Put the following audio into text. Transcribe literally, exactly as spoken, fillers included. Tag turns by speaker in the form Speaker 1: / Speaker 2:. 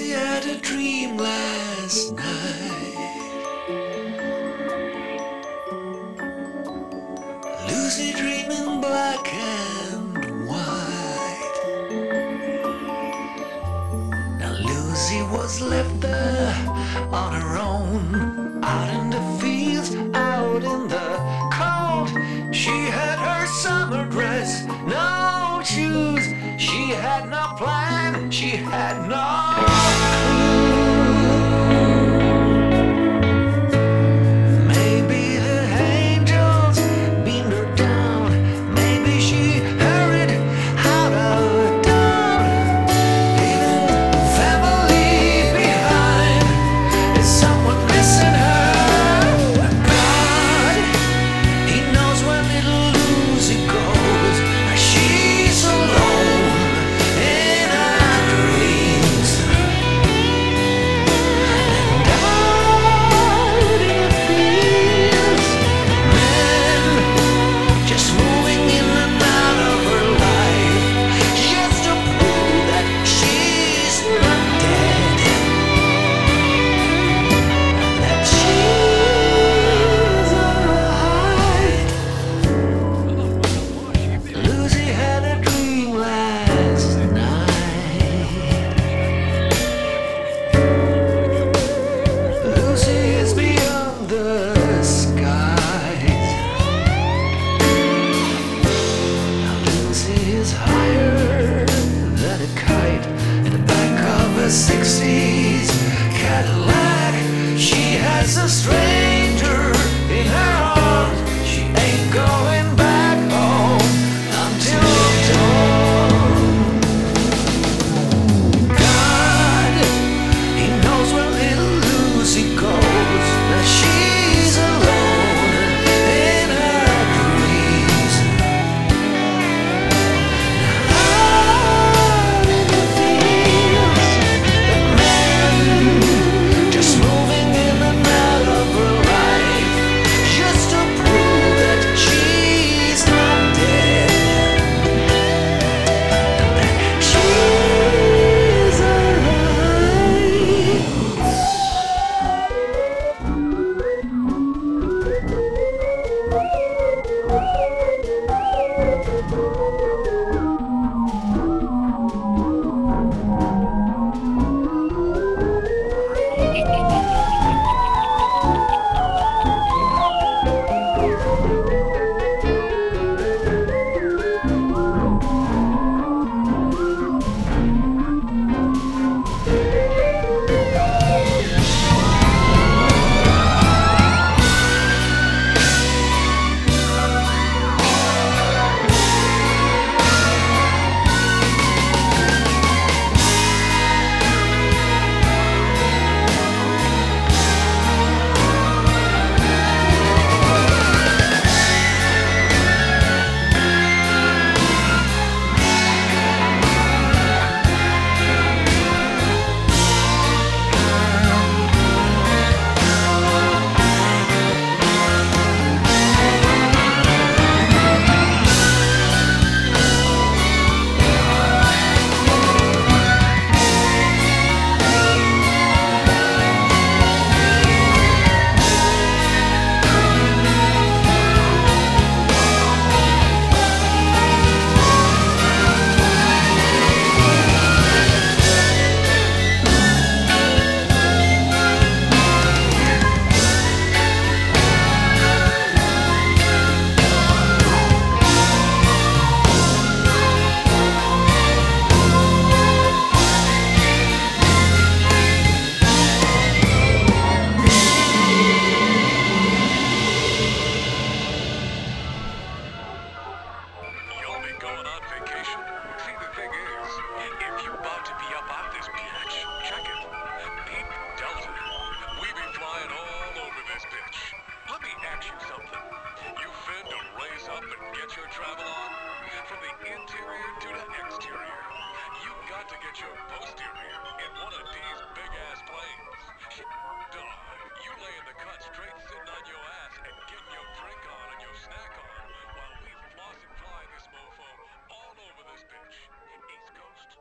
Speaker 1: Lucy had a dream last night. Lucy dreaming black and white. Now Lucy was left there on her own, out in the fields, out in the cold. She had her summer dress, no shoes. She had no plan, she had no clue. Maybe the angels beamed her down. Maybe she hurried out of town, leaving family behind. Is someone missing her? God, He knows where little Lucy goes. She's alone in her dreams, and out in the fields, men just moving in and out of her life, just to prove that she's not dead, that she's alright. Lucy had a dream last night. Lucy is beyond the skies. Now Lucy is higher than a kite in the back of a sixties Cadillac. She has a stranger in her arms. She ain't going back home until dawn. God, He knows where little Lucy goes. Now she's alone in her dreams. Out in the fields, the men just moving in and out of her life, just to prove that she's not dead, that she's
Speaker 2: You'll be going on vacation. See, the thing is, if you about to be up on this bitch, check it. Peep Delta. We be flying all over this bitch. Let me ask you something. You finna raise up and get your travel on? From the interior to the exterior. You got to get your posterior in one of these big-ass planes. Shit, dog. You lay in the cut straight sitting on your ass.